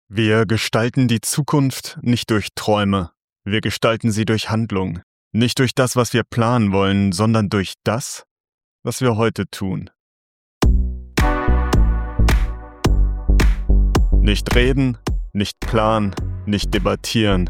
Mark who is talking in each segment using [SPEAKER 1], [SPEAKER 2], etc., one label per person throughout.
[SPEAKER 1] Wir gestalten die Zukunft nicht durch Träume, wir gestalten sie durch Handlung. Nicht durch das, was wir planen wollen, sondern durch das, was wir heute tun. Nicht reden, nicht planen, nicht debattieren,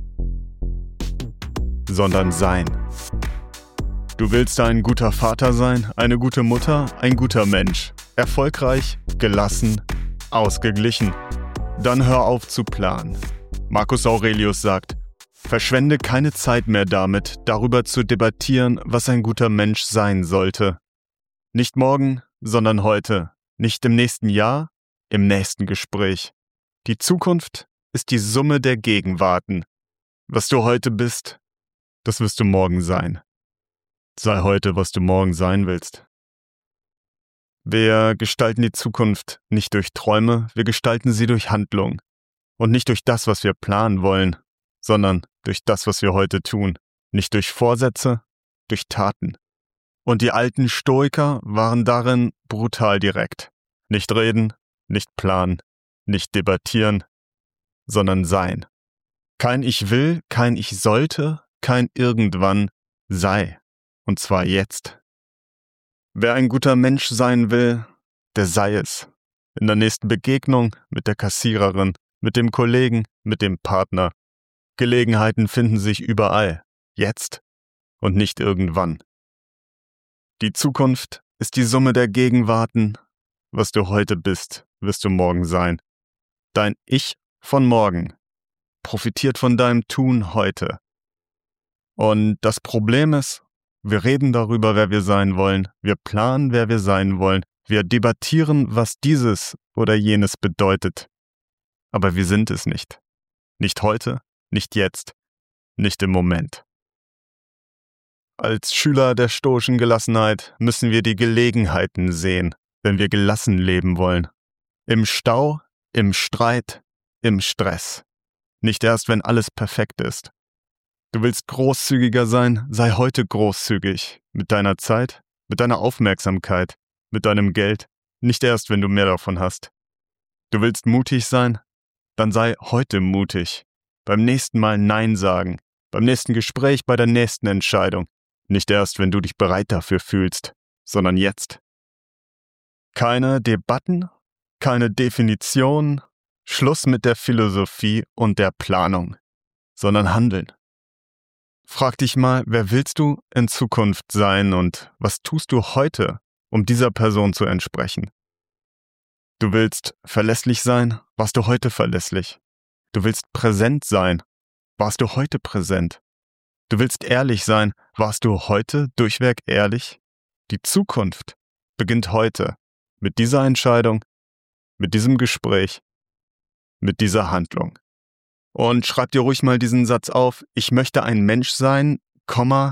[SPEAKER 1] sondern sein. Du willst ein guter Vater sein, eine gute Mutter, ein guter Mensch, erfolgreich, gelassen, ausgeglichen. Dann hör auf zu planen. Marcus Aurelius sagt, verschwende keine Zeit mehr damit, darüber zu debattieren, was ein guter Mensch sein sollte. Nicht morgen, sondern heute. Nicht im nächsten Jahr, im nächsten Gespräch. Die Zukunft ist die Summe der Gegenwarten. Was du heute bist, das wirst du morgen sein. Sei heute, was du morgen sein willst. Wir gestalten die Zukunft nicht durch Träume, wir gestalten sie durch Handlung. Und nicht durch das, was wir planen wollen, sondern durch das, was wir heute tun. Nicht durch Vorsätze, durch Taten. Und die alten Stoiker waren darin brutal direkt. Nicht reden, nicht planen, nicht debattieren, sondern sein. Kein Ich will, kein Ich sollte, kein Irgendwann, sei. Und zwar jetzt. Wer ein guter Mensch sein will, der sei es. In der nächsten Begegnung mit der Kassiererin, mit dem Kollegen, mit dem Partner. Gelegenheiten finden sich überall, jetzt und nicht irgendwann. Die Zukunft ist die Summe der Gegenwarten. Was du heute bist, wirst du morgen sein. Dein Ich von morgen profitiert von deinem Tun heute. Und das Problem ist, wir reden darüber, wer wir sein wollen, wir planen, wer wir sein wollen, wir debattieren, was dieses oder jenes bedeutet. Aber wir sind es nicht. Nicht heute, nicht jetzt, nicht im Moment. Als Schüler der stoischen Gelassenheit müssen wir die Gelegenheiten sehen, wenn wir gelassen leben wollen. Im Stau, im Streit, im Stress. Nicht erst, wenn alles perfekt ist. Du willst großzügiger sein, sei heute großzügig. Mit deiner Zeit, mit deiner Aufmerksamkeit, mit deinem Geld. Nicht erst, wenn du mehr davon hast. Du willst mutig sein, dann sei heute mutig. Beim nächsten Mal Nein sagen. Beim nächsten Gespräch, bei der nächsten Entscheidung. Nicht erst, wenn du dich bereit dafür fühlst, sondern jetzt. Keine Debatten, keine Definition, Schluss mit der Philosophie und der Planung, sondern handeln. Frag dich mal, wer willst du in Zukunft sein und was tust du heute, um dieser Person zu entsprechen? Du willst verlässlich sein, warst du heute verlässlich? Du willst präsent sein, warst du heute präsent? Du willst ehrlich sein, warst du heute durchweg ehrlich? Die Zukunft beginnt heute mit dieser Entscheidung, mit diesem Gespräch, mit dieser Handlung. Und schreib dir ruhig mal diesen Satz auf, ich möchte ein Mensch sein, der ...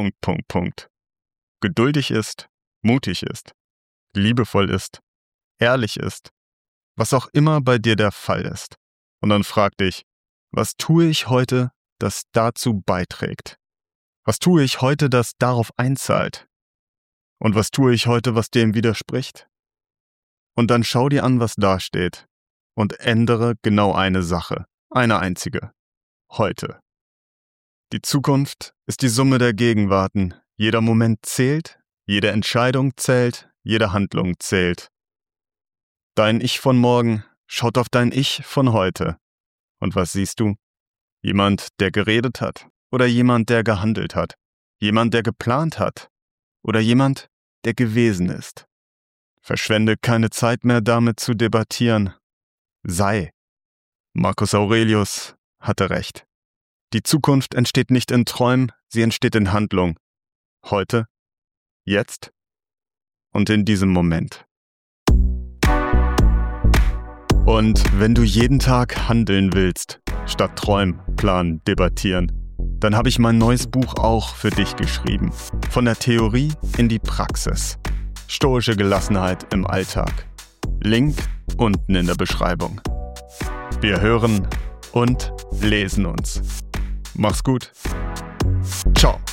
[SPEAKER 1] geduldig ist, mutig ist, liebevoll ist, ehrlich ist, was auch immer bei dir der Fall ist. Und dann frag dich, was tue ich heute, das dazu beiträgt? Was tue ich heute, das darauf einzahlt? Und was tue ich heute, was dem widerspricht? Und dann schau dir an, was da steht. Und ändere genau eine Sache, eine einzige, heute. Die Zukunft ist die Summe der Gegenwarten. Jeder Moment zählt, jede Entscheidung zählt, jede Handlung zählt. Dein Ich von morgen schaut auf dein Ich von heute. Und was siehst du? Jemand, der geredet hat oder jemand, der gehandelt hat? Jemand, der geplant hat oder jemand, der gewesen ist? Verschwende keine Zeit mehr damit zu debattieren. Sei. Marcus Aurelius hatte recht. Die Zukunft entsteht nicht in Träumen, sie entsteht in Handlung. Heute, jetzt und in diesem Moment. Und wenn du jeden Tag handeln willst, statt träumen, planen, debattieren, dann habe ich mein neues Buch auch für dich geschrieben. Von der Theorie in die Praxis. Stoische Gelassenheit im Alltag. Link unten in der Beschreibung. Wir hören und lesen uns. Mach's gut. Ciao.